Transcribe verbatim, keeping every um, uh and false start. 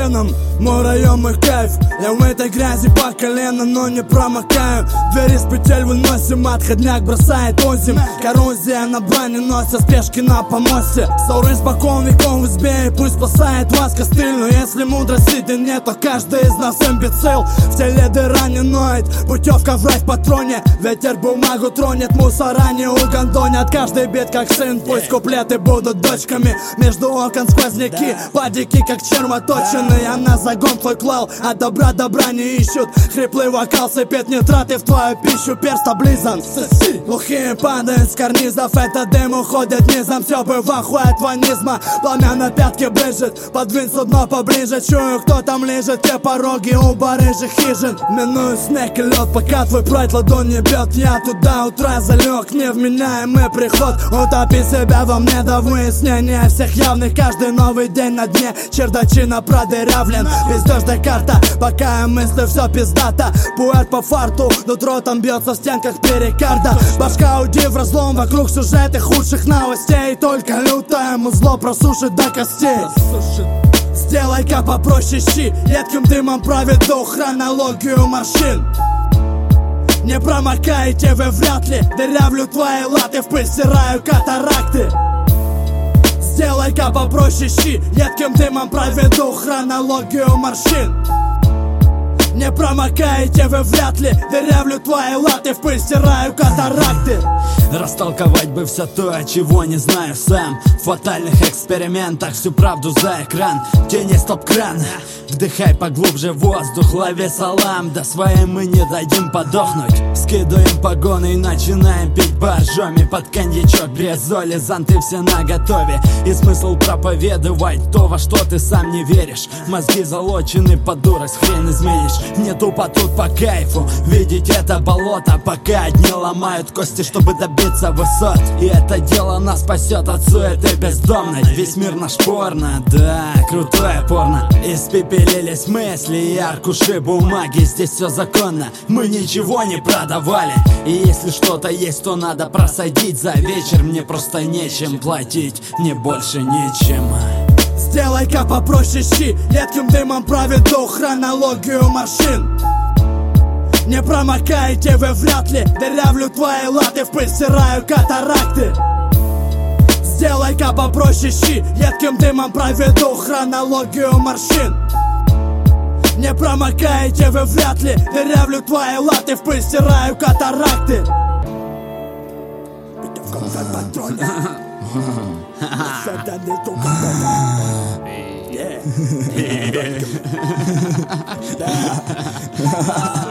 веном. Мой район, мой кайф. Я в этой грязи по колено, но не промокаю. Двери с петель выносим, отходняк бросает озим. Коррозия на бане носит, спешки на помосте. Ссоры спокон веком в избе, и пусть спасает вас костыль. Но если мудрости нет, то каждый из нас имбецил. В теле дыра не ноет, путевка врать в патроне. Ветер бумагу тронет, мусора не угандонят. Каждый бит как сын, пусть куплеты будут дочками. Между окон сквозняки, падики как червоточины. А на загон твой клал, а добра добра не ищут. Хриплый вокал сыпет нитраты в твою пищу. Перст облизан, соси. Глухие падают с карнизов, это дым уходит низом. Все бы в ахуе от ванизма. Пламя на пятки брызжет, подвинь судно поближе. Чую, кто там лежит, те пороги у барыжих хижин. Миную снег и лед, пока твой прайд ладонь не бьет. Я туда утра залег, невменяемый приход. Утопи себя во мне до выяснения всех явных. Каждый новый день на дне, чердачина продырявлен. Бездождая карта, пока я мыслю, все пиздато. Пуэр по фарту, нутро там бьется в стенках перикарда. Башка уйди в разлом, вокруг сюжеты худших новостей. Только лютое музло просушит до костей. Сделай-ка попроще щи, едким дымом правит дух, хронологию морщин. Не промокаете вы вряд ли, дырявлю твои латы, в пыль стираю катаракты. Сделай-ка попроще щи, едким дымом правит дух, хронологию морщин. Не промокаете вы вряд ли, дырявлю твои латы, в пыль стираю катаракты. Растолковать бы все то, чего не знаю сам. В фатальных экспериментах всю правду за экран. В тени стоп-кран, вдыхай поглубже воздух, лови салам. До своей мы не дадим подохнуть. Скидываем погоны и начинаем пить боржоми под коньячок. Брезоли, зонты все наготове. И смысл проповедовать то, во что ты сам не веришь. Мозги залочены под дурость, хрен изменишь. Мне тупо тут по кайфу видеть это болото, пока одни ломают кости, чтобы добиться высот. И это дело нас спасет от суеты бездомной. Весь мир наш порно, да, крутое порно. Испепелились мысли и аркуши бумаги. Здесь все законно, мы ничего не продавали. И если что-то есть, то надо просадить за вечер. Мне просто нечем платить, мне больше нечем. Сделай-ка попроще щи, едким дымом правит дух, хронологию морщин. Не промокаете вы вряд ли, дырявлю твои латы, в пыль стираю катаракты. Сделай-ка попроще щи, едким дымом правит дух, хронологию морщин. Не промокаете вы вряд ли, дырявлю твои латы, в пыль стираю катаракты. Yeah.